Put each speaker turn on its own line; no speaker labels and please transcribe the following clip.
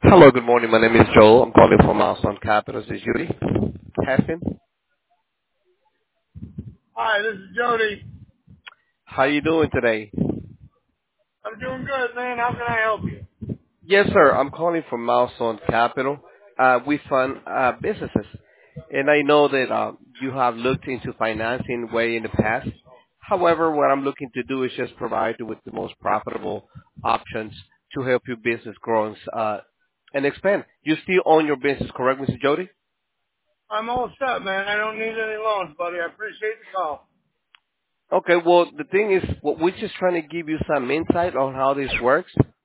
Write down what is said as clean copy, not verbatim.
Hello, good morning. My name is Joel. I'm calling from Milestone Capital. This is Judy Haskin.
Hi, this is Jody.
How you doing today?
I'm doing good, man. How can I help you?
Yes, sir. I'm calling from Milestone Capital. We fund businesses, and I know that you have looked into financing way in the past. However, what I'm looking to do is just provide you with the most profitable options to help your business grow and expand. You still own your business, correct, Mr. Jody?
I'm all set, man. I don't need any loans, buddy. I appreciate the call.
Okay, well, the thing is, we're just trying to give you some insight on how this works.